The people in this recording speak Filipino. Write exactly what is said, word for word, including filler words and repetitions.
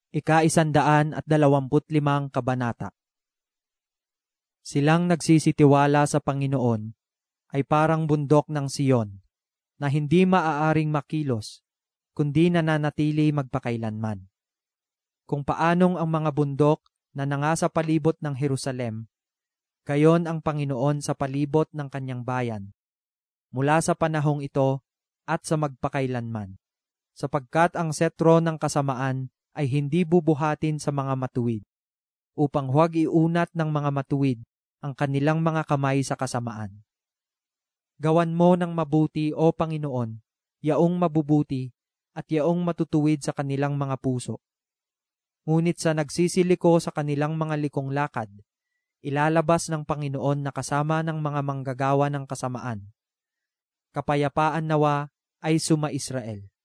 Ika-isandaan at dalawamput limang kabanata. Silang nagsisitiwala sa Panginoon ay parang bundok ng Siyon na hindi maaaring makilos kundi nananatili magpakailanman. Kung paanong ang mga bundok na nangasa palibot ng Jerusalem, gayon ang Panginoon sa palibot ng kanyang bayan, mula sa panahong ito at sa magpakailanman, sapagkat ang setro ng kasamaan ay hindi bubuhatin sa mga matuwid, upang huwag iunat ng mga matuwid ang kanilang mga kamay sa kasamaan. Gawan mo ng mabuti, O Panginoon, yaong mabubuti at yaong matutuwid sa kanilang mga puso. Ngunit sa nagsisiliko sa kanilang mga likong lakad, ilalabas ng Panginoon na kasama ng mga manggagawa ng kasamaan. Kapayapaan nawa ay suma Israel.